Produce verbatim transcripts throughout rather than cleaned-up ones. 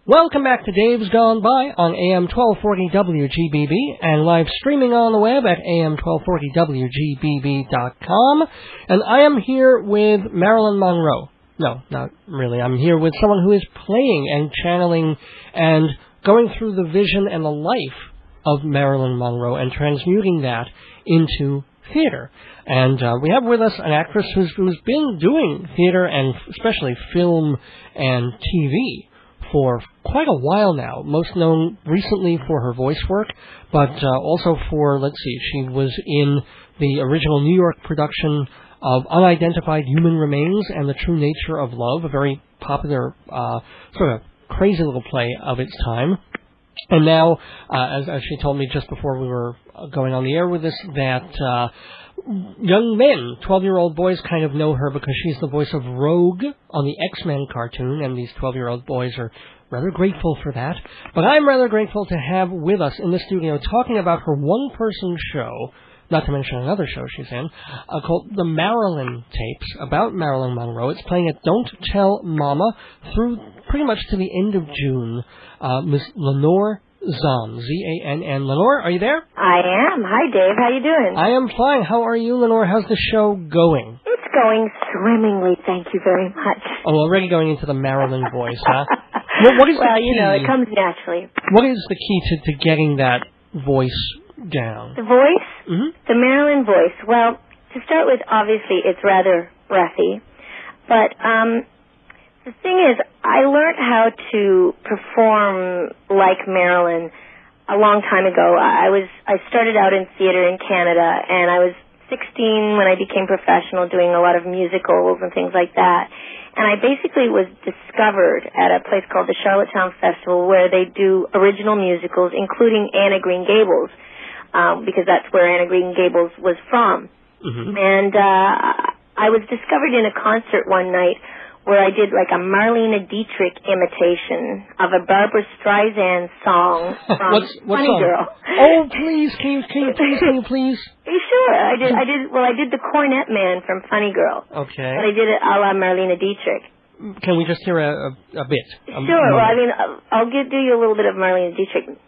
Welcome back to Dave's Gone By on A M twelve forty W G B B and live streaming on the web at A M twelve forty W G B B dot com. And I am here with Marilyn Monroe. No, not really. I'm here with someone who is playing and channeling and going through the vision and the life of Marilyn Monroe and transmuting that into theater. And uh, we have with us an actress who's, who's been doing theater and especially film and T V for quite a while now, most known recently for her voice work, but uh, also for, let's see, she was in the original New York production of Unidentified Human Remains and the True Nature of Love, a very popular, uh, sort of crazy little play of its time. And now, uh, as, as she told me just before we were going on the air with this, that uh, young men, twelve-year-old boys, kind of know her because she's the voice of Rogue on the X-Men cartoon, and these twelve-year-old boys are rather grateful for that. But I'm rather grateful to have with us in the studio talking about her one-person show, not to mention another show she's in, uh, called The Marilyn Tapes, about Marilyn Monroe. It's playing at Don't Tell Mama through pretty much to the end of June. Uh, Miss Lenore Zann, Z A N N. Lenore, are you there? I am. Hi, Dave. How you doing? I am fine. How are you, Lenore? How's the show going? It's going swimmingly, thank you very much. Oh, already going into the Marilyn voice, huh? What, what is well, the key? you know, it comes naturally. What is the key to, to getting that voice down? The voice? Mm-hmm. The Marilyn voice. Well, to start with, obviously, it's rather breathy. But um, the thing is, I learned how to perform like Marilyn a long time ago. I was I started out in theater in Canada, and I was sixteen when I became professional doing a lot of musicals and things like that. And I basically was discovered at a place called the Charlottetown Festival where they do original musicals, including Anne of Green Gables, um, because that's where Anne of Green Gables was from. Mm-hmm. And uh, I was discovered in a concert one night where I did like a Marlene Dietrich imitation of a Barbra Streisand song from what's, what's Funny song? Girl. Oh, please, can you, can you please, can you please? Sure, I did. I did. Well, I did the Cornet Man from Funny Girl. Okay. But I did it a la Marlene Dietrich. Can we just hear a, a, a bit? A Sure. moment. Well, I mean, I'll, I'll give, do you a little bit of Marlene Dietrich.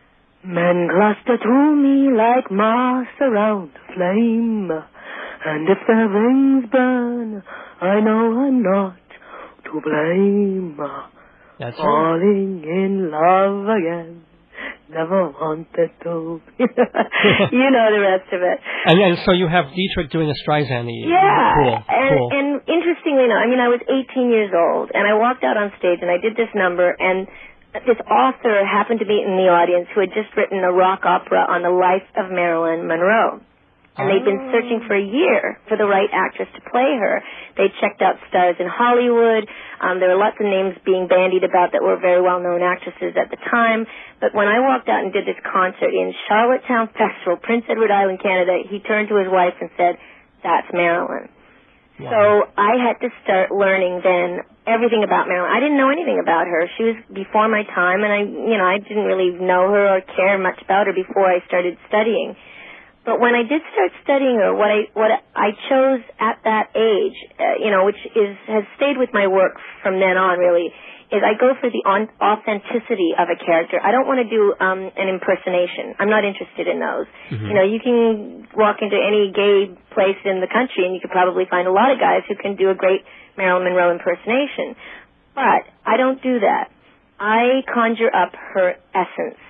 Men cluster to me like moss around a flame, and if their wings burn, I know I'm not to blame. That's Falling right. in love again. Never wanted to. You know the rest of it. And, and so you have Dietrich doing a Streisand. Yeah. Cool. And, cool. and interestingly enough, I mean, I was eighteen years old, and I walked out on stage, and I did this number, and this author happened to be in the audience who had just written a rock opera on the life of Marilyn Monroe. And they'd been searching for a year for the right actress to play her. They checked out stars in Hollywood. Um, there were lots of names being bandied about that were very well-known actresses at the time. But when I walked out and did this concert in Charlottetown Festival, Prince Edward Island, Canada, he turned to his wife and said, "That's Marilyn." Wow. So I had to start learning then everything about Marilyn. I didn't know anything about her. She was before my time, and I, you know, I didn't really know her or care much about her before I started studying. But when I did start studying her, what I what I chose at that age, uh, you know, which is has stayed with my work from then on, really, is I go for the on- authenticity of a character. I don't want to do um, an impersonation. I'm not interested in those. Mm-hmm. You know, you can walk into any gay place in the country, and you could probably find a lot of guys who can do a great Marilyn Monroe impersonation. But I don't do that. I conjure up her essence.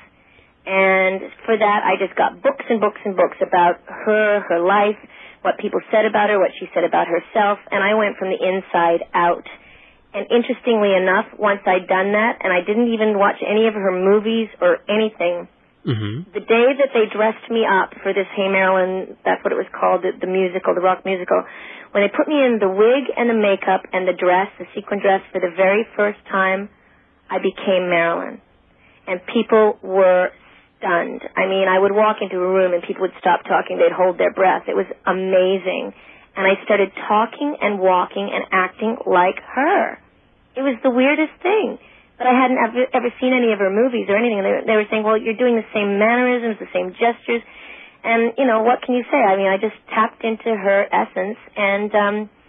And for that, I just got books and books and books about her, her life, what people said about her, what she said about herself, and I went from the inside out. And interestingly enough, once I'd done that, and I didn't even watch any of her movies or anything, mm-hmm. the day that they dressed me up for this Hey Marilyn, that's what it was called, the, the musical, the rock musical, when they put me in the wig and the makeup and the dress, the sequin dress, for the very first time, I became Marilyn. And people were stunned. I mean, I would walk into a room and people would stop talking. They'd hold their breath. It was amazing. And I started talking and walking and acting like her. It was the weirdest thing. But I hadn't ever, ever seen any of her movies or anything. And they, they were saying, well, you're doing the same mannerisms, the same gestures. And, you know, what can you say? I mean, I just tapped into her essence. And um,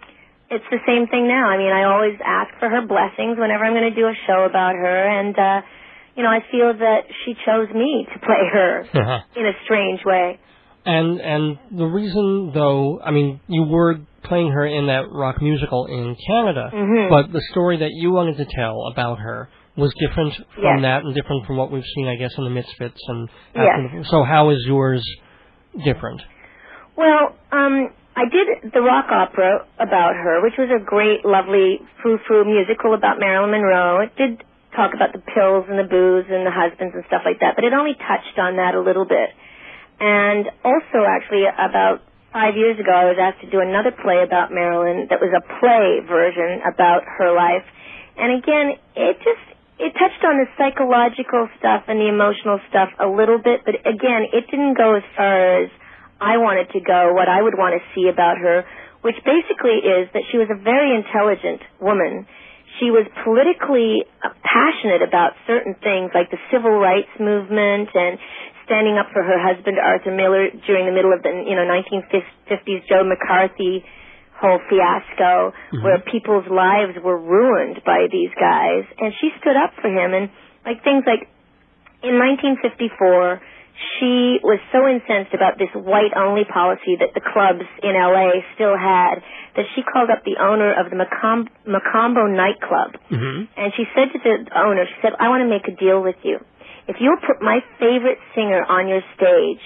it's the same thing now. I mean, I always ask for her blessings whenever I'm going to do a show about her, and, uh, you know, I feel that she chose me to play her in a strange way. And and the reason, though, I mean, you were playing her in that rock musical in Canada, mm-hmm. but the story that you wanted to tell about her was different from yes. that and different from what we've seen, I guess, in the Misfits. And yes. So how is yours different? Well, um, I did the rock opera about her, which was a great, lovely, frou-frou musical about Marilyn Monroe. It did talk about the pills and the booze and the husbands and stuff like that, but it only touched on that a little bit. And also, actually, about five years ago, I was asked to do another play about Marilyn that was a play version about her life. And again, it just, it touched on the psychological stuff and the emotional stuff a little bit, but again, it didn't go as far as I wanted to go, what I would want to see about her, which basically is that she was a very intelligent woman. She was politically passionate about certain things like the civil rights movement and standing up for her husband, Arthur Miller, during the middle of the, you know, nineteen fifties Joe McCarthy whole fiasco, mm-hmm. where people's lives were ruined by these guys. And she stood up for him. And like things like in nineteen fifty-four, she was so incensed about this white-only policy that the clubs in L A still had that she called up the owner of the Macomb- Macombo nightclub. Mm-hmm. And she said to the owner, she said, I want to make a deal with you. If you'll put my favorite singer on your stage,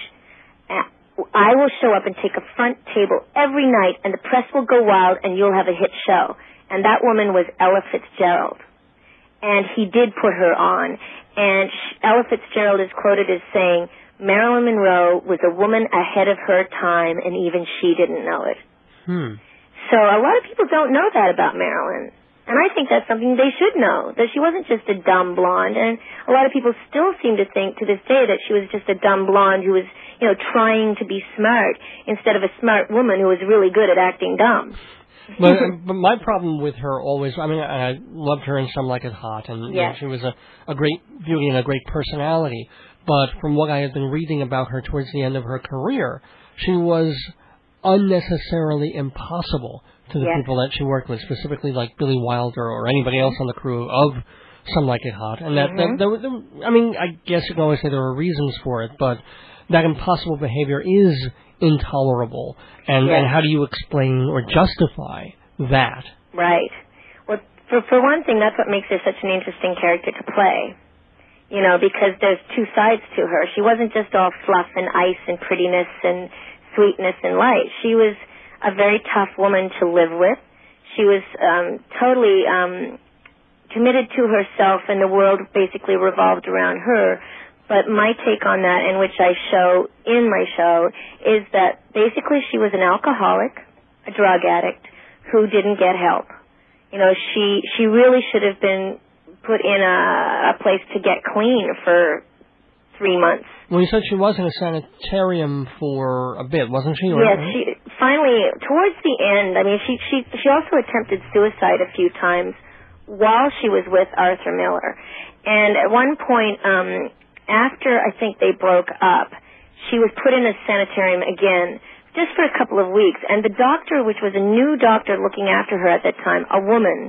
I will show up and take a front table every night, and the press will go wild, and you'll have a hit show. And that woman was Ella Fitzgerald. And he did put her on. And Ella Fitzgerald is quoted as saying, Marilyn Monroe was a woman ahead of her time, and even she didn't know it. Hmm. So a lot of people don't know that about Marilyn. And I think that's something they should know, that she wasn't just a dumb blonde. And a lot of people still seem to think to this day that she was just a dumb blonde who was, you know, trying to be smart instead of a smart woman who was really good at acting dumb. But, but my problem with her always, I mean, I loved her in Some Like It Hot, and yes. you know, she was a, a great beauty and a great personality. But from what I had been reading about her towards the end of her career, she was unnecessarily impossible to the yes. people that she worked with, specifically like Billy Wilder or anybody else on the crew of Some Like It Hot. And that, mm-hmm. that there, there, I mean, I guess you can always say there were reasons for it, but that impossible behavior is intolerable. And, yes. and how do you explain or justify that? Right. Well, for, for one thing, that's what makes her such an interesting character to play. You know, because there's two sides to her. She wasn't just all fluff and ice and prettiness and sweetness and light. She was a very tough woman to live with. She was um, totally um, committed to herself, and the world basically revolved around her. But my take on that, and which I show in my show, is that basically she was an alcoholic, a drug addict, who didn't get help. You know, she she really should have been put in a, a place to get clean for three months. Well, you said she was in a sanitarium for a bit, wasn't she? Yes, she finally, towards the end, I mean, she, she, she also attempted suicide a few times while she was with Arthur Miller. And at one point, um, after I think they broke up, she was put in a sanitarium again, just for a couple of weeks. And the doctor, which was a new doctor looking after her at that time, a woman,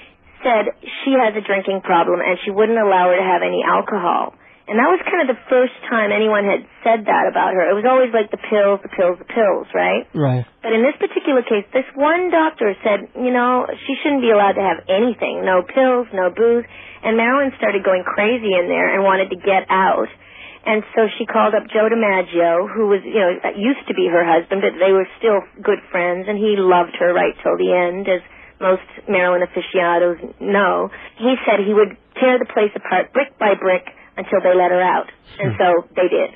said she has a drinking problem and she wouldn't allow her to have any alcohol. And that was kind of the first time anyone had said that about her. It was always like the pills, the pills, the pills, right? Right. But in this particular case, this one doctor said, you know, she shouldn't be allowed to have anything. No pills, no booze. And Marilyn started going crazy in there and wanted to get out. And so she called up Joe DiMaggio, who was, you know, used to be her husband, but they were still good friends, and he loved her right till the end, as most Marilyn aficionados know. He said he would tear the place apart brick by brick until they let her out. And so they did.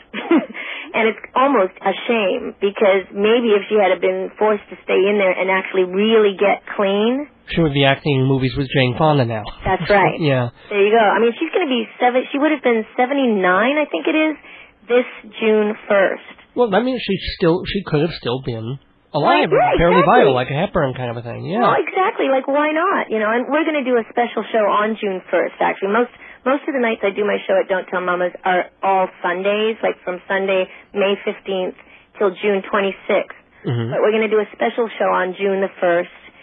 And it's almost a shame, because maybe if she had been forced to stay in there and actually really get clean, she would be acting in movies with Jane Fonda now. That's right. Yeah. There you go. I mean, she's going to be seven. She would have been seventy-nine, I think it is, this June first. Well, that means she still she could have still been alive, right, yeah, fairly exactly. vital, like a Hepburn kind of a thing. Yeah. Well, exactly. Like, why not? You know, and we're going to do a special show on June first. Actually, most most of the nights I do my show at Don't Tell Mamas are all Sundays, like from Sunday May fifteenth till June twenty-sixth. Mm-hmm. But we're going to do a special show on June the first.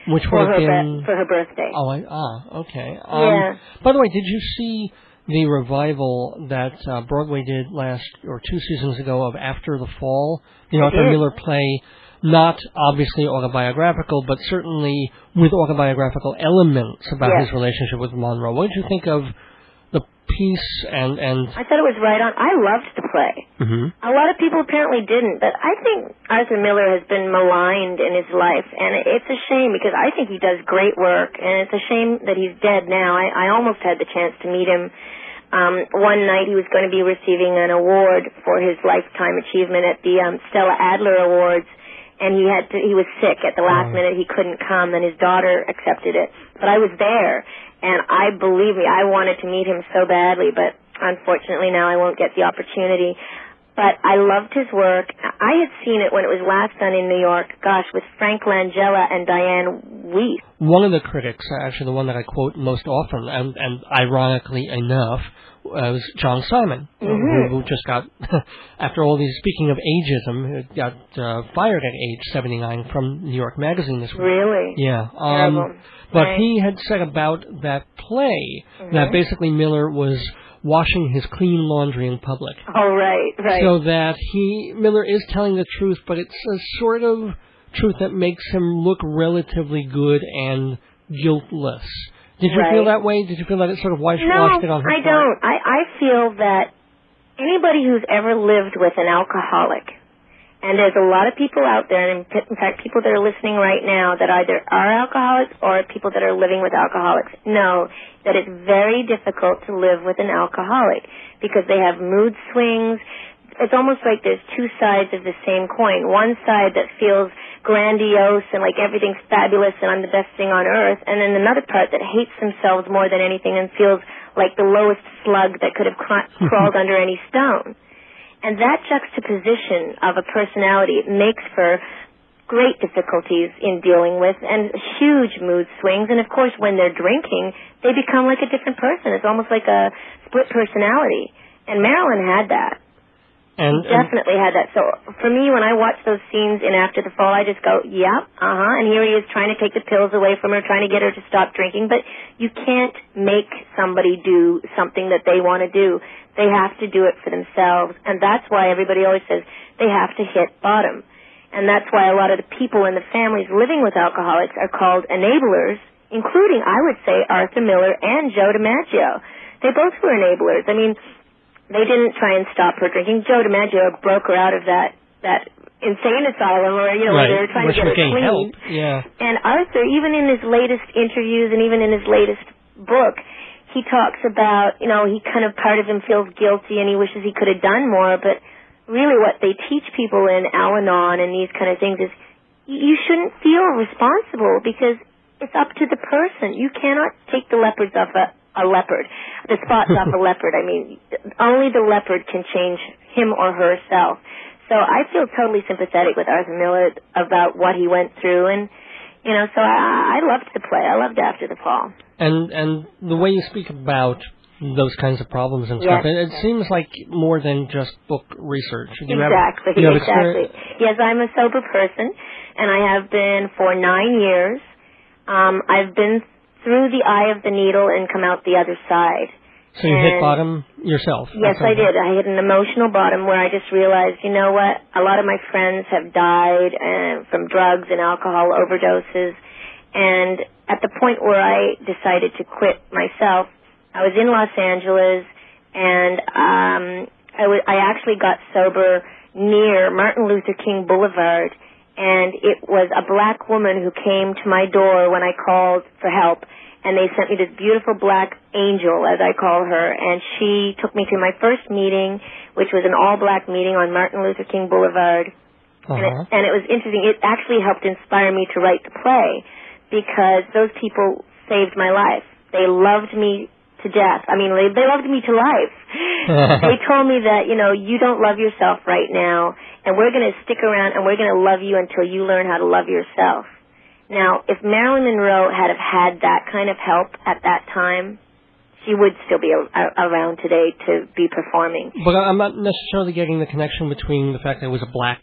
Which for would have her been... be- for her birthday. Oh, I, ah, okay. Um, yeah. By the way, did you see the revival that uh, Broadway did last, or two seasons ago, of After the Fall? The Arthur Miller play, not obviously autobiographical, but certainly with autobiographical elements about yes. his relationship with Monroe. What did you think of the piece and... and I thought it was right on. I loved the play. Mm-hmm. A lot of people apparently didn't, but I think Arthur Miller has been maligned in his life, and it's a shame because I think he does great work, and it's a shame that he's dead now. I, I almost had the chance to meet him. Um, one night he was going to be receiving an award for his lifetime achievement at the um, Stella Adler Awards, and he had to, he was sick at the last oh. minute. He couldn't come, and his daughter accepted it. But I was there, and I believe me, I wanted to meet him so badly, but unfortunately now I won't get the opportunity. But I loved his work. I had seen it when it was last done in New York, gosh, with Frank Langella and Diane Weiss. One of the critics, actually the one that I quote most often, and, and ironically enough, uh, was John Simon, mm-hmm. who, who just got, after all these, speaking of ageism, got uh, fired at age seventy-nine from New York Magazine this week. Really? Yeah. Um, Terrible. But right. he had said about that play mm-hmm. that basically Miller was washing his clean laundry in public. Oh, right, right. So that he, Miller is telling the truth, but it's a sort of truth that makes him look relatively good and guiltless. Did you right. feel that way? Did you feel that it sort of washed, no, washed it on her I part? don't. I, I feel that anybody who's ever lived with an alcoholic, and there's a lot of people out there, and in fact people that are listening right now that either are alcoholics or people that are living with alcoholics, know that it's very difficult to live with an alcoholic because they have mood swings. It's almost like there's two sides of the same coin. One side that feels grandiose and like everything's fabulous and I'm the best thing on earth, and then another part that hates themselves more than anything and feels like the lowest slug that could have cra- crawled under any stone. And that juxtaposition of a personality makes for great difficulties in dealing with and huge mood swings. And, of course, when they're drinking, they become like a different person. It's almost like a split personality. And Marilyn had that. And, he definitely had that. So for me, when I watch those scenes in After the Fall, I just go, yep, uh-huh. And here he is trying to take the pills away from her, trying to get her to stop drinking. But you can't make somebody do something that they want to do. They have to do it for themselves. And that's why everybody always says they have to hit bottom. And that's why a lot of the people in the families living with alcoholics are called enablers, including, I would say, Arthur Miller and Joe DiMaggio. They both were enablers. I mean, they didn't try and stop her drinking. Joe DiMaggio broke her out of that, that insane asylum where, you know, right. where they were trying Which to get her clean. Help. Yeah. And Arthur, even in his latest interviews and even in his latest book, he talks about, you know, he kind of, part of him feels guilty and he wishes he could have done more, but really what they teach people in Al-Anon and these kind of things is you shouldn't feel responsible because it's up to the person. You cannot take the leopards off a, a leopard, the spots off a leopard. I mean, only the leopard can change him or herself. So I feel totally sympathetic with Arthur Miller about what he went through, and, you know, so I, I loved the play. I loved After the Fall. And and the way you speak about those kinds of problems and stuff, yes. it, it seems like more than just book research. You exactly, have, you have exactly. Yes, I'm a sober person, and I have been for nine years. Um, I've been through the eye of the needle and come out the other side. So you and hit bottom yourself? Yes, I did. I hit an emotional bottom where I just realized, you know what, a lot of my friends have died uh, from drugs and alcohol overdoses, and at the point where I decided to quit myself, I was in Los Angeles, and um, I, w- I actually got sober near Martin Luther King Boulevard, and it was a black woman who came to my door when I called for help, and they sent me this beautiful black angel, as I call her, and she took me to my first meeting, which was an all-black meeting on Martin Luther King Boulevard, uh-huh. and, it, and it was interesting. It actually helped inspire me to write the play, because those people saved my life. They loved me to death. I mean, they, they loved me to life. They told me that, you know, you don't love yourself right now, and we're going to stick around and we're going to love you until you learn how to love yourself. Now, if Marilyn Monroe had have had that kind of help at that time, she would still be a, a, around today to be performing. But I'm not necessarily getting the connection between the fact that it was a black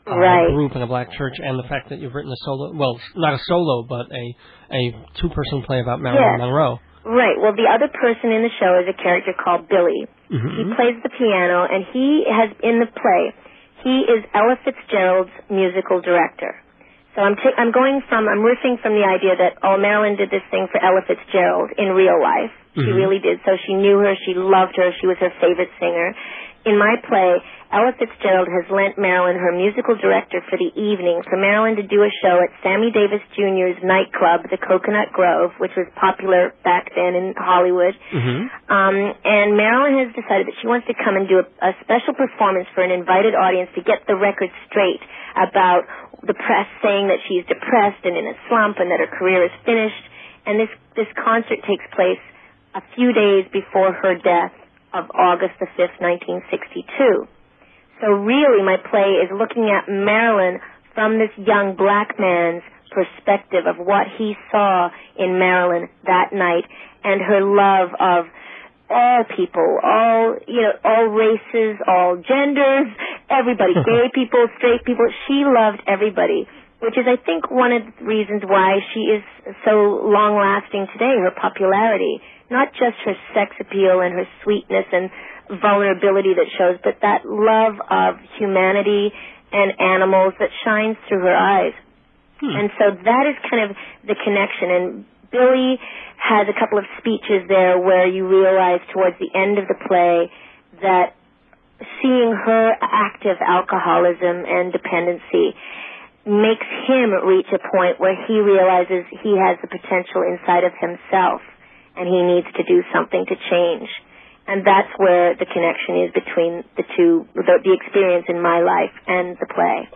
uh, right. group in a black church, and the fact that you've written a solo, well, not a solo, but a a two-person play about Marilyn yes. Monroe. Right. Well, the other person in the show is a character called Billy. Mm-hmm. He plays the piano, and he has, in the play, he is Ella Fitzgerald's musical director. So I'm t- I'm going from, I'm riffing from the idea that, oh, Marilyn did this thing for Ella Fitzgerald in real life. She mm-hmm. really did. So she knew her, she loved her, she was her favorite singer. In my play, Ella Fitzgerald has lent Marilyn her musical director for the evening for Marilyn to do a show at Sammy Davis Junior's nightclub, the Coconut Grove, which was popular back then in Hollywood. Mm-hmm. Um, and Marilyn has decided that she wants to come and do a, a special performance for an invited audience to get the record straight about the press saying that she's depressed and in a slump and that her career is finished. And this, this concert takes place a few days before her death of August the fifth, nineteen sixty-two. So really my play is looking at Marilyn from this young black man's perspective of what he saw in Marilyn that night and her love of all people, all, you know, all races, all genders, everybody, gay people, straight people. She loved everybody, which is, I think, one of the reasons why she is so long-lasting today, her popularity. Not just her sex appeal and her sweetness and vulnerability that shows, but that love of humanity and animals that shines through her eyes. Hmm. And so that is kind of the connection. And Billy has a couple of speeches there where you realize towards the end of the play that seeing her active alcoholism and dependency makes him reach a point where he realizes he has the potential inside of himself and he needs to do something to change. And that's where the connection is between the two, the, the experience in my life and the play.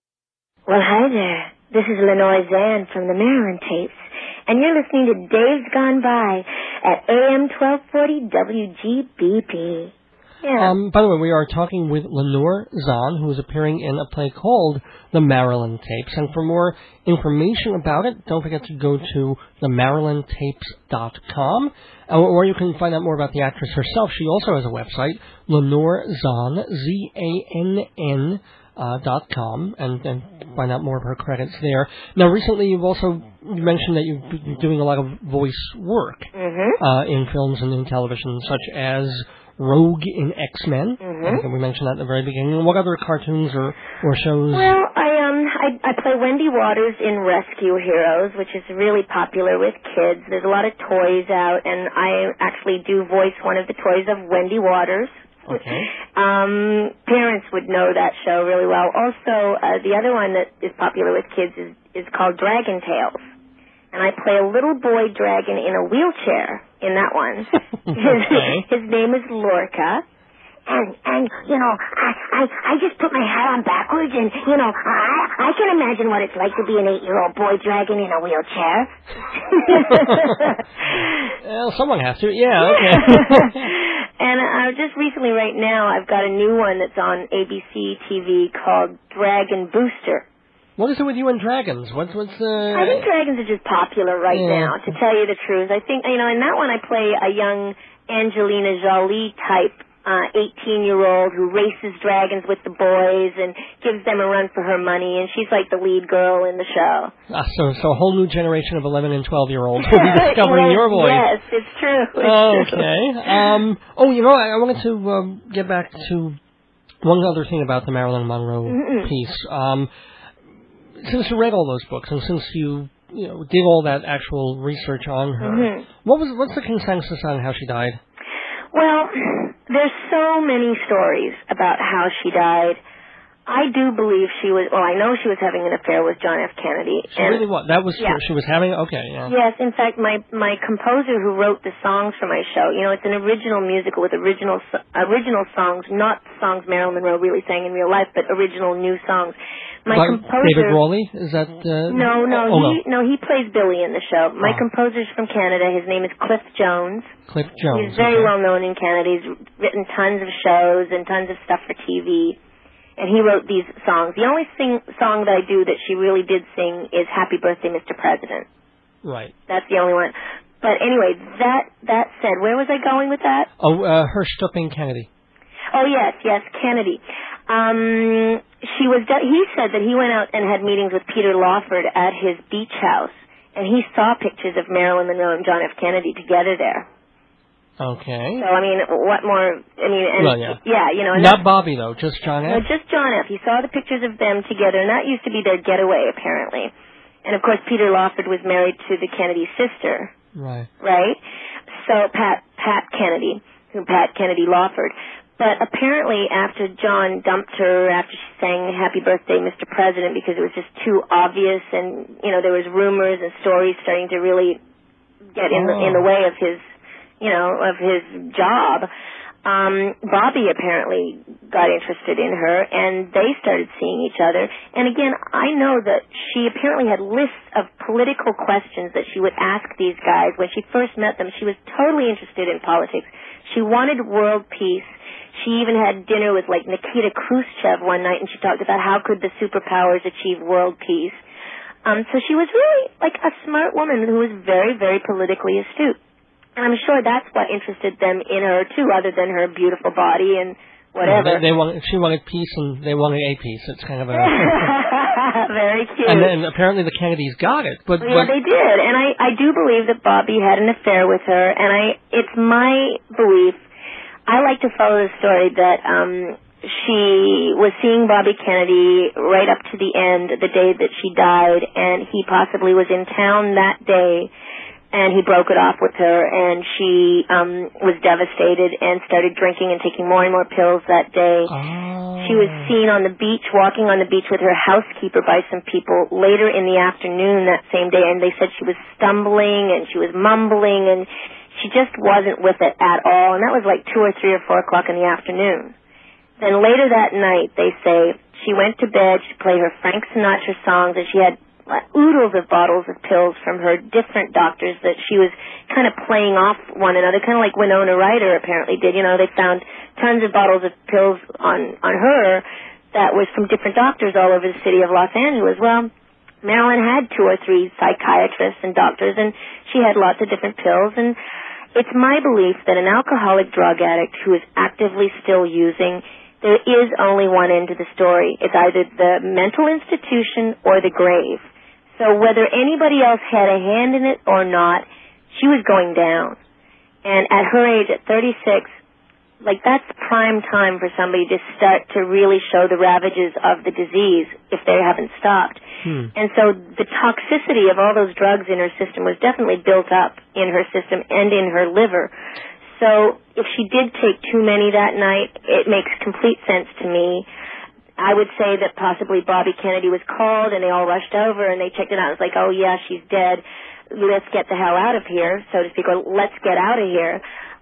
Well, hi there. This is Lenore Zan from the Marilyn Tapes, and you're listening to Dave's Gone By at A M twelve forty W G B P. Yeah. Um, by the way, we are talking with Lenore Zahn, who is appearing in a play called The Marilyn Tapes. And for more information about it, don't forget to go to the marilyn tapes dot com, or, or you can find out more about the actress herself. She also has a website, Lenore Zahn, Z A N N, uh, dot com, and, and find out more of her credits there. Now, recently you've also mentioned that you've been doing a lot of voice work mm-hmm. uh, in films and in television, such as Rogue in X-Men. Mm-hmm. I think we mentioned that at the very beginning. What other cartoons or, or shows? Well, I um I, I play Wendy Waters in Rescue Heroes, which is really popular with kids. There's a lot of toys out, and I actually do voice one of the toys of Wendy Waters. Okay. Um, parents would know that show really well. Also, uh, the other one that is popular with kids is, is called Dragon Tales. And I play a little boy dragon in a wheelchair in that one. his, his name is Lorca. And, and you know, I, I I just put my hat on backwards, and, you know, I, I can imagine what it's like to be an eight-year-old boy dragon in a wheelchair. Well, someone has to. Yeah, okay. And uh, just recently, right now, I've got a new one that's on A B C T V called Dragon Booster. What is it with you and dragons? What's what's uh I think dragons are just popular right yeah. now, to tell you the truth. I think, you know, in that one I play a young Angelina Jolie type uh eighteen-year-old who races dragons with the boys and gives them a run for her money, and she's like the lead girl in the show. Ah, so so a whole new generation of eleven and twelve-year-olds will be discovering well, your voice. Yes, it's true. It's okay. True. Um. Oh, you know, I, I wanted to um, get back to one other thing about the Marilyn Monroe Mm-mm. piece. Um. Since you read all those books, and since you, you know, did all that actual research on her, mm-hmm. what was what's the consensus on how she died? Well, there's so many stories about how she died. I do believe she was, well, I know she was having an affair with John F. Kennedy. She and, really what? That was yeah. She was having, okay, yeah. Yes, in fact, my, my composer who wrote the songs for my show, you know, it's an original musical with original original songs, not songs Marilyn Monroe really sang in real life, but original new songs. My like composer, David Rowley? Is that... Uh, no, no, oh, he, no. no, he plays Billy in the show. My oh. composer's from Canada. His name is Cliff Jones. Cliff Jones. He's very okay. well known in Canada. He's written tons of shows and tons of stuff for T V. And he wrote these songs. The only sing, song that I do that she really did sing is Happy Birthday, Mister President. Right. That's the only one. But anyway, that that said, where was I going with that? Oh, uh, her stopping Kennedy. Oh, yes, yes, Kennedy. Um, she was. De- he said that he went out and had meetings with Peter Lawford at his beach house, and he saw pictures of Marilyn Monroe and John F. Kennedy together there. Okay. So I mean, what more? I mean, and well, yeah. yeah, you know, and not Bobby though, just John F. No, just John F. He saw the pictures of them together, and that used to be their getaway, apparently. And of course, Peter Lawford was married to the Kennedy sister. Right. Right. So Pat Pat Kennedy, who Pat Kennedy Lawford. But apparently after John dumped her, after she sang Happy Birthday, Mister President, because it was just too obvious and, you know, there was rumors and stories starting to really get in, oh. the, in the way of his, you know, of his job, um, Bobby apparently got interested in her, and they started seeing each other. And again, I know that she apparently had lists of political questions that she would ask these guys. When she first met them, she was totally interested in politics. She wanted world peace. She even had dinner with, like, Nikita Khrushchev one night, and she talked about how could the superpowers achieve world peace. Um, so she was really, like, a smart woman who was very, very politically astute. And I'm sure that's what interested them in her, too, other than her beautiful body and whatever. Yeah, they, they wanted, she wanted peace, and they wanted a peace. It's kind of a... Very cute. And then apparently the Kennedys got it. But, yeah, but, they did. And I, I do believe that Bobby had an affair with her, and I it's my belief, I like to follow the story that um, she was seeing Bobby Kennedy right up to the end, the day that she died, and he possibly was in town that day, and he broke it off with her, and she um, was devastated and started drinking and taking more and more pills that day. oh. She was seen on the beach, walking on the beach with her housekeeper by some people later in the afternoon that same day, and they said she was stumbling and she was mumbling, and she just wasn't with it at all, and that was like two or three or four o'clock in the afternoon. Then later that night, they say, she went to bed, she played her Frank Sinatra songs, and she had oodles of bottles of pills from her different doctors that she was kind of playing off one another, kind of like Winona Ryder apparently did. You know, they found tons of bottles of pills on, on her that was from different doctors all over the city of Los Angeles. Well, Marilyn had two or three psychiatrists and doctors, and she had lots of different pills, and it's my belief that an alcoholic drug addict who is actively still using, there is only one end to the story. It's either the mental institution or the grave. So whether anybody else had a hand in it or not, she was going down. And at her age, at thirty-six, like that's prime time for somebody to start to really show the ravages of the disease if they haven't stopped. Hmm. And so the toxicity of all those drugs in her system was definitely built up in her system and in her liver. So if she did take too many that night, it makes complete sense to me. I would say that possibly Bobby Kennedy was called and they all rushed over and they checked it out. It was like, oh yeah, she's dead. Let's get the hell out of here, so to speak, or let's get out of here.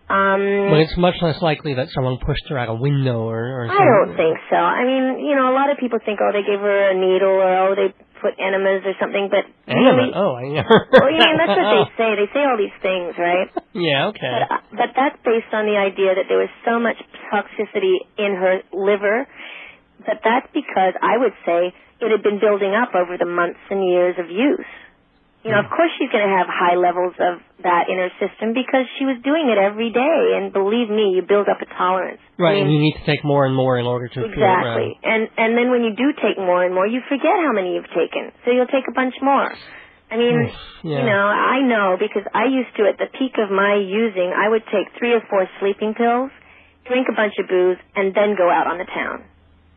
Um, but it's much less likely that someone pushed her out a window or, or something. I don't think so. I mean, you know, a lot of people think, oh, they gave her a needle or, oh, they put enemas or something, but Enema? really... Oh, I know. Well, yeah, and that's what they say. They say all these things, right? Yeah, okay. But, uh, but that's based on the idea that there was so much toxicity in her liver, but that's because, I would say, it had been building up over the months and years of use. You know, of course she's going to have high levels of that in her system because she was doing it every day. And believe me, you build up a tolerance. Right, I mean, and you need to take more and more in order to exactly. feel it. Right. And and then when you do take more and more, you forget how many you've taken. So you'll take a bunch more. I mean, yeah. you know, I know because I used to, at the peak of my using, I would take three or four sleeping pills, drink a bunch of booze, and then go out on the town.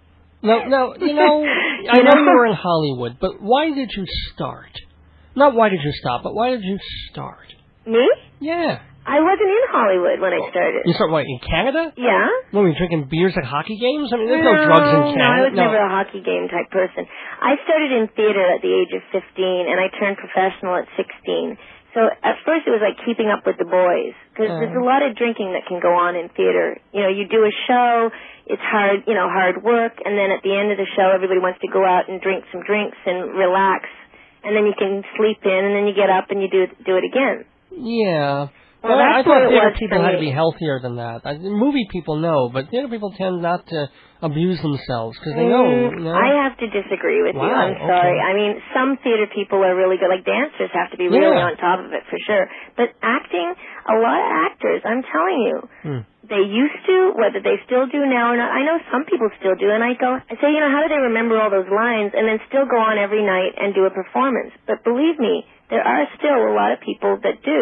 No, no, you know, I know you were in Hollywood, but why did you start? Not why did you stop, but why did you start? Me? Yeah. I wasn't in Hollywood when I started. You start, what, in Canada? Yeah. When were you drinking beers at hockey games? I mean, there's no, no drugs in Canada. No, I was no. never a hockey game type person. I started in theater at the age of fifteen, and I turned professional at sixteen. So at first it was like keeping up with the boys, because uh. there's a lot of drinking that can go on in theater. You know, you do a show, it's hard, you know, hard work, and then at the end of the show, everybody wants to go out and drink some drinks and relax. And then you can sleep in, and then you get up and you do do it again. Yeah. Well, well that's I thought what it theater was people for had to me. be healthier than that. I, movie people know, but theater people tend not to abuse themselves because they know. Mm, You know? I have to disagree with wow, you. I'm sorry. okay. I mean, some theater people are really good. Like dancers have to be really yeah. on top of it for sure. But acting, a lot of actors, I'm telling you, hmm. they used to, whether they still do now or not. I know some people still do, and I go, I say, you know, how do they remember all those lines and then still go on every night and do a performance? But believe me, there are still a lot of people that do.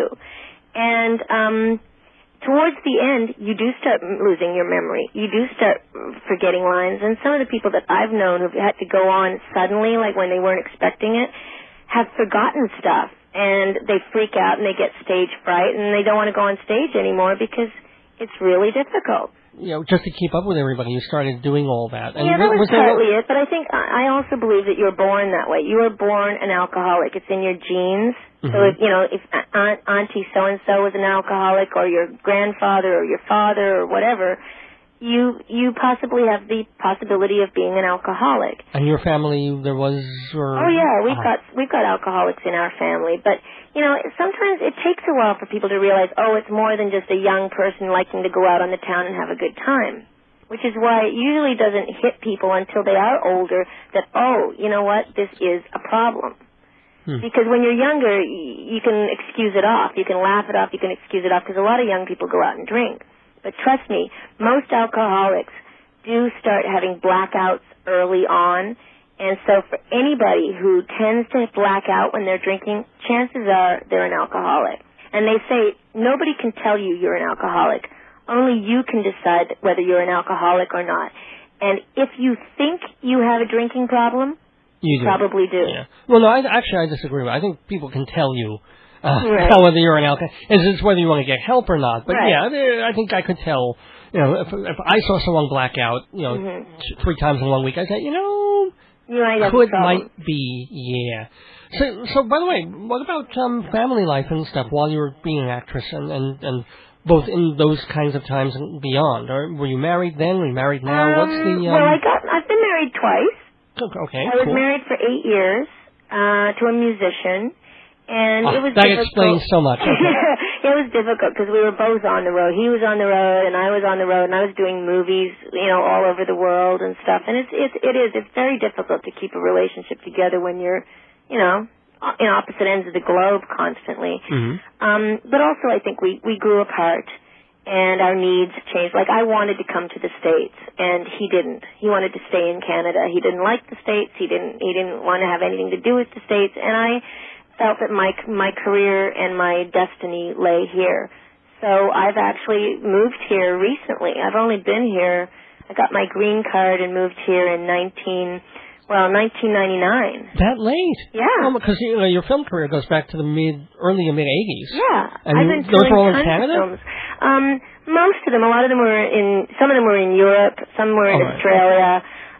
And um, towards the end, you do start losing your memory. You do start forgetting lines. And some of the people that I've known who've had to go on suddenly, like when they weren't expecting it, have forgotten stuff. And they freak out and they get stage fright and they don't want to go on stage anymore because it's really difficult. You know, just to keep up with everybody, you started doing all that. And yeah, that was, was partly there... it, but I think I also believe that you're born that way. You were born an alcoholic. It's in your genes. Mm-hmm. So, if, you know, if aunt, Auntie so-and-so was an alcoholic, or your grandfather or your father or whatever, you you possibly have the possibility of being an alcoholic. And your family, there was... Or... Oh, yeah, we've uh-huh. got we've got alcoholics in our family, but... You know, sometimes it takes a while for people to realize, oh, it's more than just a young person liking to go out on the town and have a good time, which is why it usually doesn't hit people until they are older that, oh, you know what, this is a problem. Hmm. Because when you're younger, you can excuse it off. You can laugh it off. You can excuse it off because a lot of young people go out and drink. But trust me, most alcoholics do start having blackouts early on. And so for anybody who tends to black out when they're drinking, chances are they're an alcoholic. And they say nobody can tell you you're an alcoholic. Only you can decide whether you're an alcoholic or not. And if you think you have a drinking problem, you do. probably do. Yeah. Well, no, I, actually I disagree. I think people can tell you uh, right. tell whether you're an alcoholic. It's whether you want to get help or not. But right. yeah, I think I could tell. You know, if, if I saw someone black out, you know, mm-hmm. three times in one week, I'd say, you know... You might have Could, a problem. might be, yeah. So, so by the way, what about um, family life and stuff while you were being an actress and, and, and both in those kinds of times and beyond? Or were you married then? Were you married now? Um, What's the... Um... Well, I got, I've been married twice. Okay, I was cool. married for eight years uh, to a musician. And oh, it was that difficult. explains so much. Okay. It was difficult because we were both on the road. He was on the road, and I was on the road, and I was doing movies, you know, all over the world and stuff. And it's it's it is it's very difficult to keep a relationship together when you're, you know, in opposite ends of the globe constantly. Mm-hmm. Um, but also, I think we we grew apart, and our needs changed. Like I wanted to come to the States, and he didn't. He wanted to stay in Canada. He didn't like the States. He didn't he didn't want to have anything to do with the States, and I felt that my my career and my destiny lay here. So I've actually moved here recently. I've only been here. I got my green card and moved here in nineteen well nineteen ninety-nine. That late? Yeah. Well, because you know your film career goes back to the mid early and mid eighties. Yeah. And I've been those doing were all in tons Canada? of films. Um, most of them. A lot of them were in. Some of them were in Europe. Some were in all right. Australia.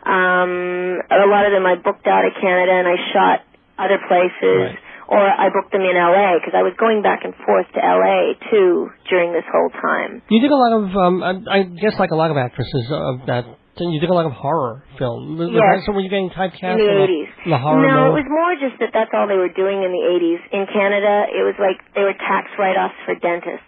Um, a lot of them I booked out of Canada and I shot other places. Right. Or I booked them in L A because I was going back and forth to L A too during this whole time. You did a lot of, um, I, I guess, like a lot of actresses of that. You did a lot of horror film. Yes. So were you getting typecast in the in eighties? The, the horror no, mode? It was more just that that's all they were doing in the eighties. In Canada, it was like they were tax write-offs for dentists.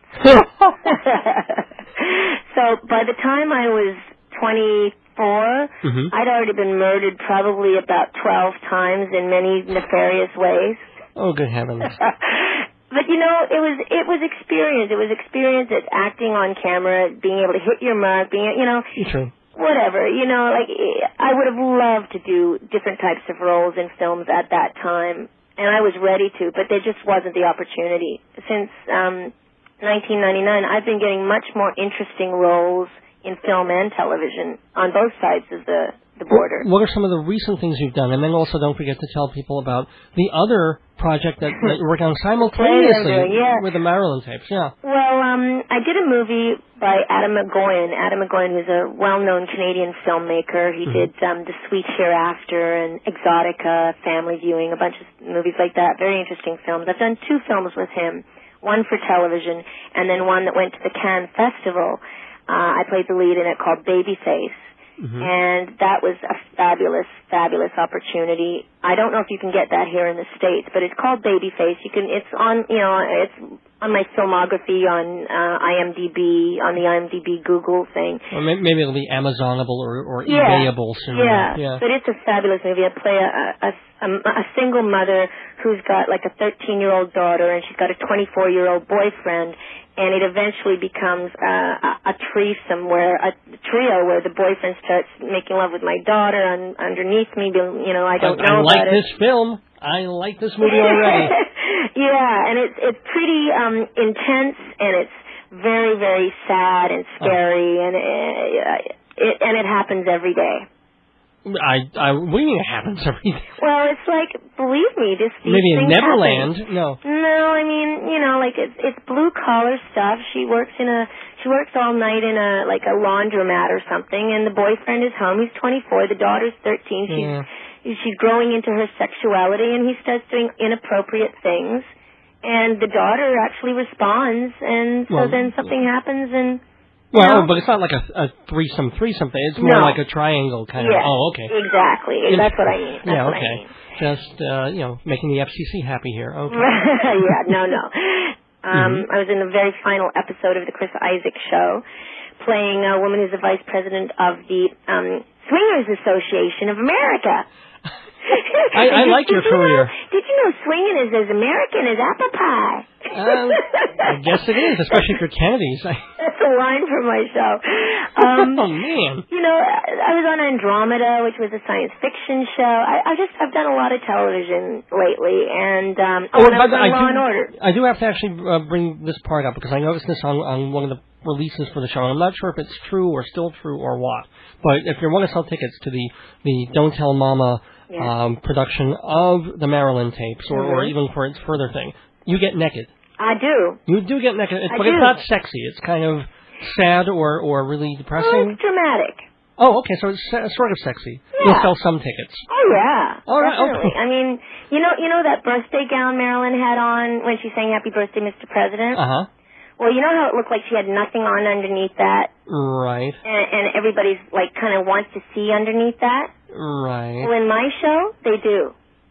So by the time I was twenty-four, mm-hmm. I'd already been murdered probably about twelve times in many nefarious ways. Oh, good heavens. But, you know, it was it was experience. It was experience at acting on camera, being able to hit your mark, being, you know, True. whatever. You know, like, I would have loved to do different types of roles in films at that time, and I was ready to, but there just wasn't the opportunity. Since um, nineteen ninety-nine, I've been getting much more interesting roles in film and television on both sides of the, the border. What are some of the recent things you've done? And then also don't forget to tell people about the other project that, that you're working on simultaneously yeah. with the Marilyn tapes. Yeah. Well, um, I did a movie by Adam McGoyan. Adam McGoyan, who's a well-known Canadian filmmaker. He mm-hmm. did um, The Sweet Hereafter and Exotica, Family Viewing, a bunch of movies like that. Very interesting films. I've done two films with him, one for television and then one that went to the Cannes Festival. Uh, I played the lead in it called Babyface. Mm-hmm. And that was a fabulous, fabulous opportunity. I don't know if you can get that here in the States, but it's called Babyface. You can, it's on, you know, it's on my filmography on uh, I M D B, on the I M D B Google thing. Or maybe it'll be Amazonable or, or yeah. eBayable soon. Yeah. yeah, but it's a fabulous movie. I play a, a, a, a single mother who's got like a thirteen-year-old daughter, and she's got a twenty-four-year-old boyfriend. and it eventually becomes uh, a, a threesome, where a trio where the boyfriend starts making love with my daughter un, underneath me. You know, I don't I, know I like about this it. film. I like this movie already. Yeah, and it's it's pretty um, intense, and it's very very sad and scary, oh. and it, it and it happens every day. I, I, what do you mean it happens every day? Well, it's like, believe me, this these Maybe in things Neverland. happen. No. No, I mean, you know, like it's it's blue collar stuff. She works in a she works all night in a like a laundromat or something, and the boyfriend is home. He's twenty-four. The daughter's thirteen. She's Yeah. she's growing into her sexuality, and he starts doing inappropriate things. And the daughter actually responds, and so Well, then something happens, and. Well, no. but it's not like a, a threesome threesome thing. It's more No. like a triangle kind Yeah, of. Oh, okay. Exactly. That's what I mean. That's yeah, what okay. I mean. Just uh, you know, making the F C C happy here. Okay. Yeah, no, no. Um, mm-hmm. I was in the very final episode of the Chris Isaak Show, playing a woman who's the vice president of the um, Swingers Association of America. I, I like your did you career. Know, did you know swinging is as American as apple pie? Um, I guess it is, especially for Kennedys. That's a line from my show. Um, oh man! You know, I was on Andromeda, which was a science fiction show. I, I just I've done a lot of television lately, and um, oh, oh, and I was on I Law do, and Order. I do have to actually uh, bring this part up because I noticed this on, on one of the releases for the show. I'm not sure if it's true or still true or what. But if you want to sell tickets to the the Don't Tell Mama. Yeah. Um, production of the Marilyn tapes, or, mm-hmm. or even for its further thing, you get naked. I do. You do get naked, I but do. it's not sexy. It's kind of sad or, or really depressing. Oh, it's dramatic. Oh, okay, so it's uh, sort of sexy. Yeah. You'll sell some tickets. Oh yeah. All right. Definitely. Okay. I mean, you know, you know that birthday gown Marilyn had on when she sang "Happy Birthday, Mister President." Uh huh. Well, you know how it looked like she had nothing on underneath that? Right. And, and everybody's, like, kind of wants to see underneath that? Right. Well, in my show, they do.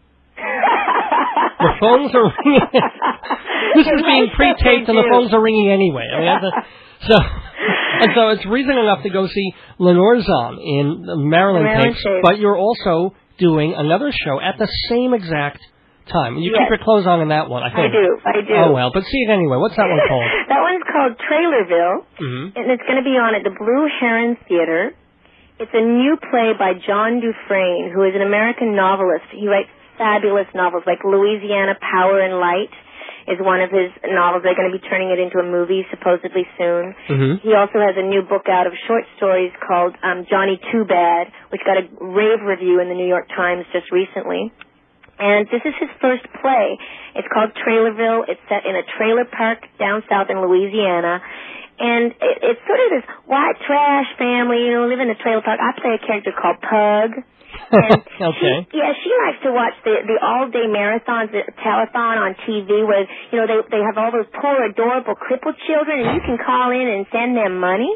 The phones are ringing. This is being pre-taped and the phones are ringing anyway. I mean, that's a, so, and so it's reason enough to go see Lenore Zahn in the Marilyn, Marilyn tapes, tapes, but you're also doing another show at the same exact time. You yes. keep your clothes on in that one, I think. I do, I do. Oh, well, but see it anyway. What's that one called? That one's called Trailerville, mm-hmm. and it's going to be on at the Blue Heron Theater. It's a new play by John Dufresne, who is an American novelist. He writes fabulous novels, like Louisiana Power and Light is one of his novels. They're going to be turning it into a movie supposedly soon. Mm-hmm. He also has a new book out of short stories called um, Johnny Too Bad, which got a rave review in the New York Times just recently. And this is his first play. It's called Trailerville. It's set in a trailer park down south in Louisiana. And it, it's sort of this white trash family, you know, live in a trailer park. I play a character called Pug. And okay. She, yeah, she likes to watch the the all-day marathons, the telethon on T V, where you know they they have all those poor, adorable, crippled children, and you can call in and send them money.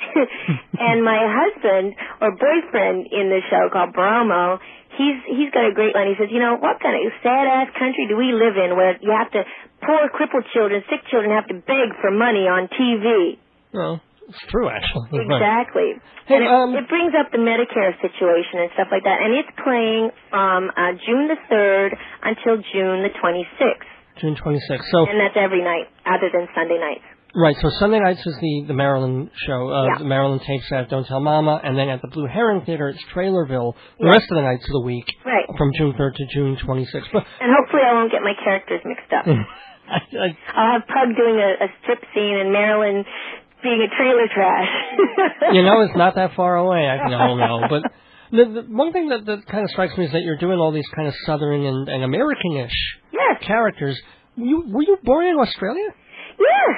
And my husband or boyfriend in the show called Bromo, he's he's got a great line. He says, you know, what kind of sad ass country do we live in where you have to poor, crippled children, sick children have to beg for money on T V? Well, it's true, actually. Exactly. Hey, and it, um, it brings up the Medicare situation and stuff like that. And it's playing from uh, June the third until June the twenty-sixth. June twenty-sixth. So, and that's every night, other than Sunday nights. Right, so Sunday nights is the, the Maryland show, uh, Yeah. the Maryland tapes at Don't Tell Mama, and then at the Blue Heron Theater, it's Trailerville, the Yeah. rest of the nights of the week, Right. from June third to June twenty-sixth. But, And hopefully I won't get my characters mixed up. I, I, I'll have Pug doing a, a strip scene and Marilyn being a trailer trash. you know, it's not that far away. I no, no. But the, the one thing that, that kind of strikes me is that you're doing all these kind of Southern and, and American-ish Yes. characters. Were you, were you born in Australia? Yes.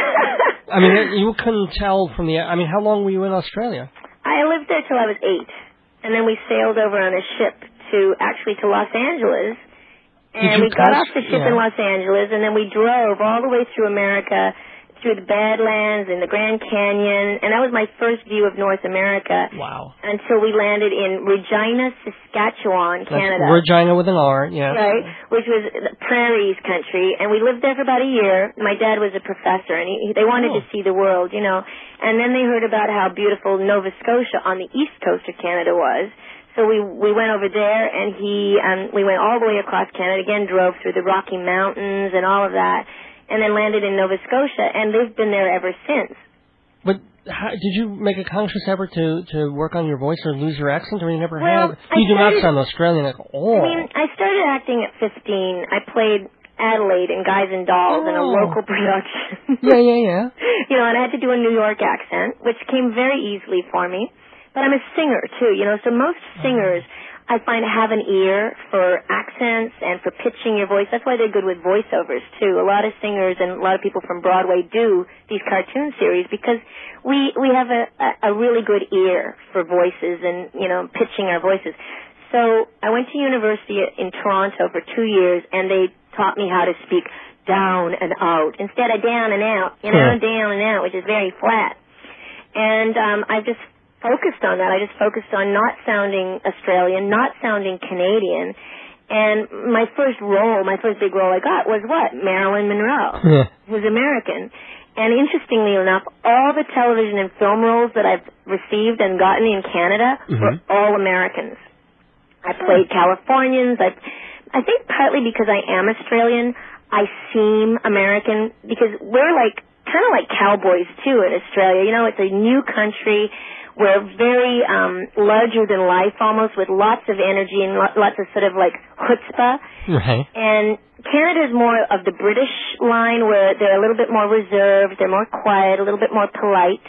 I mean, you couldn't tell from the... I mean, how long were you in Australia? I lived there till I was eight. And then we sailed over on a ship to, actually to Los Angeles. And you we got cross- off the ship yeah. in Los Angeles, and then we drove all the way through America, through the Badlands and the Grand Canyon, and that was my first view of North America. Wow. Until we landed in Regina, Saskatchewan, That's Canada. Regina with an R, yeah. Right, which was the prairies country, and we lived there for about a year. My dad was a professor, and he, they wanted Oh. to see the world, you know. And then they heard about how beautiful Nova Scotia on the east coast of Canada was. So we we went over there, and he um, we went all the way across Canada, again drove through the Rocky Mountains and all of that. and then landed in Nova Scotia, and they've been there ever since. But how, did you make a conscious effort to, to work on your voice or lose your accent, or you never well, had? You I do started, not sound Australian at all. I mean, I started acting at fifteen. I played Adelaide in Guys and Dolls oh. in a local production. yeah, yeah, yeah. You know, and I had to do a New York accent, which came very easily for me. But I'm a singer, too, you know, so most singers, I find, have an ear for accents and for pitching your voice. That's why they're good with voiceovers, too. A lot of singers and a lot of people from Broadway do these cartoon series because we we have a, a, a really good ear for voices and, you know, pitching our voices. So I went to university in Toronto for two years, and they taught me how to speak down and out instead of down and out, you know, yeah. down and out, which is very flat. And um, I just focused on that. I just focused on not sounding Australian, not sounding Canadian. And my first role, my first big role I got was what? Marilyn Monroe, yeah. who's American. And interestingly enough, all the television and film roles that I've received and gotten in Canada mm-hmm. were all Americans. I played Californians. I, I think partly because I am Australian, I seem American because we're like kind of like cowboys too in Australia. You know, it's a new country. We're very um, larger than life almost, with lots of energy and lo- lots of sort of like chutzpah. Right. And Canada's more of the British line, where they're a little bit more reserved, they're more quiet, a little bit more polite.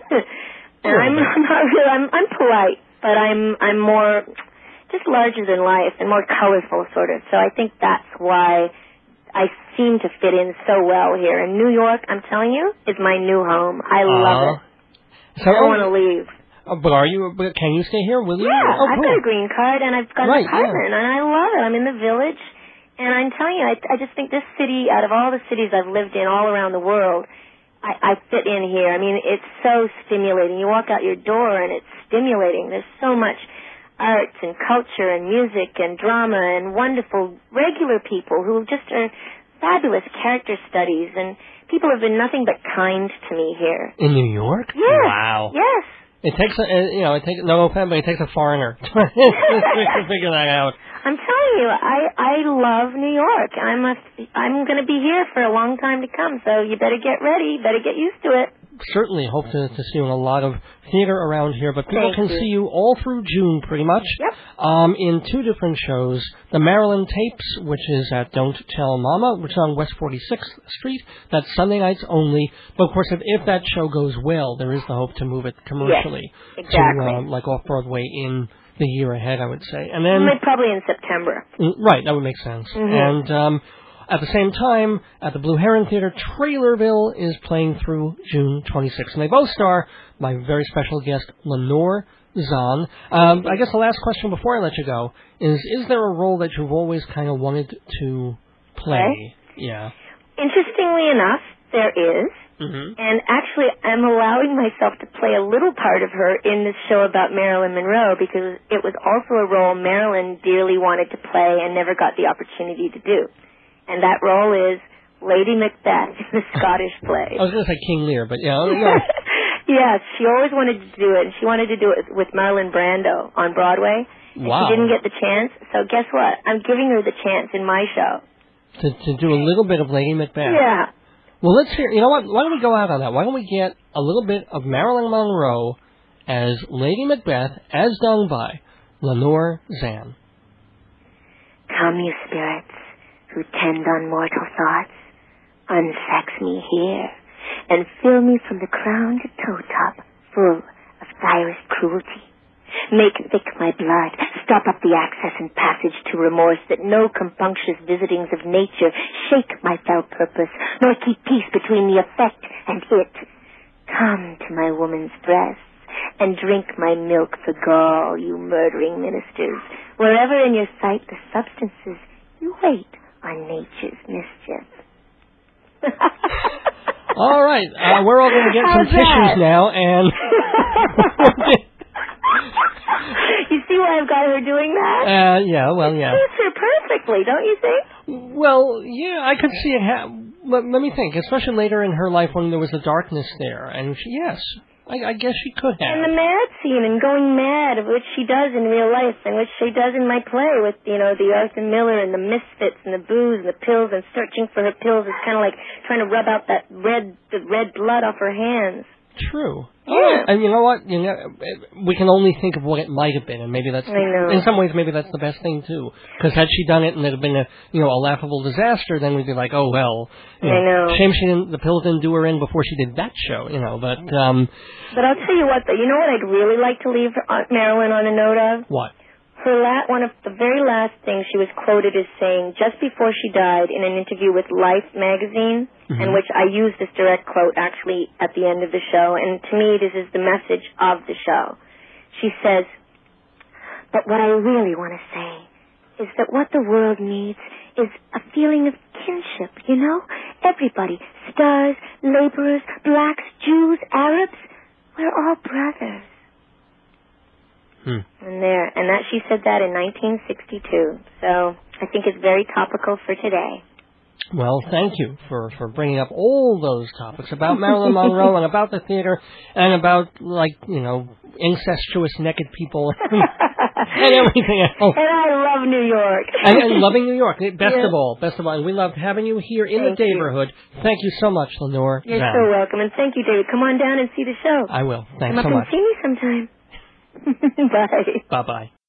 And I'm, I'm not really, I'm, I'm polite, but I'm I'm more just larger than life and more colorful, sort of. So I think that's why I seem to fit in so well here. And New York, I'm telling you, is my new home. I love uh, it. So I don't want to leave. Uh, but are you? But can you stay here? Will you? Yeah, oh, I've cool. got a green card and I've got right, an apartment, yeah. and I love it. I'm in the Village, and I'm telling you, I, I just think this city, out of all the cities I've lived in all around the world, I, I fit in here. I mean, it's so stimulating. You walk out your door and it's stimulating. There's so much arts and culture and music and drama and wonderful regular people who just are fabulous character studies, and people have been nothing but kind to me here. In New York? Yes. Wow. Yes. It takes a, you know, it takes, no offense, but it takes a foreigner to figure that out. I'm telling you, I, I love New York. I'm a, I'm going to be here for a long time to come, so you better get ready, better get used to it. Certainly hope to, to see you in a lot of theater around here, but people Thank can you. see you all through June, pretty much. Yep. Um, in two different shows. The Marilyn Tapes, which is at Don't Tell Mama, which is on West forty-sixth Street. That's Sunday nights only. But, of course, if, if that show goes well, there is the hope to move it commercially. Yes, exactly. To, uh, like, off-Broadway in the year ahead, I would say. And then Probably in September. Right, that would make sense. Mm-hmm. And um, at the same time, at the Blue Heron Theater, Trailerville is playing through June twenty-sixth. And they both star my very special guest, Lenore Zahn. Um, I guess the last question before I let you go is, is there a role that you've always kind of wanted to play? Okay. Yeah. Interestingly enough, there is. Mm-hmm. And actually, I'm allowing myself to play a little part of her in this show about Marilyn Monroe, because it was also a role Marilyn dearly wanted to play and never got the opportunity to do. And that role is Lady Macbeth in the Scottish play. I was going to say King Lear, but yeah. yeah. Yes, she always wanted to do it, and she wanted to do it with Marlon Brando on Broadway. And wow. she didn't get the chance, so guess what? I'm giving her the chance in my show. To, to do a little bit of Lady Macbeth. Yeah. Well, let's hear, you know what, why don't we go out on that? Why don't we get a little bit of Marilyn Monroe as Lady Macbeth, as done by Lenore Zahn. Come, you spirits, who tend on mortal thoughts, unsex me here, and fill me from the crown to toe top, full of direst cruelty. Make thick my blood, stop up the access and passage to remorse, that no compunctious visitings of nature shake my fell purpose, nor keep peace between the effect and it. Come to my woman's breasts, and drink my milk for gall, you murdering ministers. Wherever in your sight the substances, you wait on nature's mischief. All right, uh, we're all going to get How's some tissues that? now, and... You see why I've got her doing that? Uh, yeah, well, yeah. It suits her perfectly, don't you think? Well, yeah, I could see it. Ha- let, let me think, especially later in her life when there was the darkness there, and she, yes, I, I guess she could have. And the mad scene and going mad, which she does in real life and which she does in my play with, you know, the Arthur Miller and the misfits and the booze and the pills and searching for her pills. It's kind of like trying to rub out that red, the red blood off her hands. True. Yeah. And you know what? You know, we can only think of what it might have been, and maybe that's I know. in some ways maybe that's the best thing too. Because had she done it and it had been a you know a laughable disaster, then we'd be like, oh well. You know, I know. Shame she didn't. The pills didn't do her in before she did that show. You know, but um. But I'll tell you what, though. You know what I'd really like to leave Aunt Marilyn on a note of? What? Her la- one of the very last things she was quoted as saying just before she died in an interview with Life magazine, mm-hmm. in which I used this direct quote actually at the end of the show, and to me this is the message of the show. She says, "But what I really want to say is that what the world needs is a feeling of kinship, you know? Everybody, stars, laborers, blacks, Jews, Arabs, we're all brothers." Hmm. And there, and that she said that in nineteen sixty-two. So I think it's very topical for today. Well, thank you for, for bringing up all those topics about Marilyn Monroe and about the theater and about, like, you know, incestuous naked people and everything else. And I love New York. and, and loving New York, best Yeah. of all, best of all. And we loved having you here in Thank the you. neighborhood. Thank you so much, Lenore. You're Brown. so welcome, and thank you, David. Come on down and see the show. I will. Thanks Come up so and much. see me sometime. Bye. Bye-bye.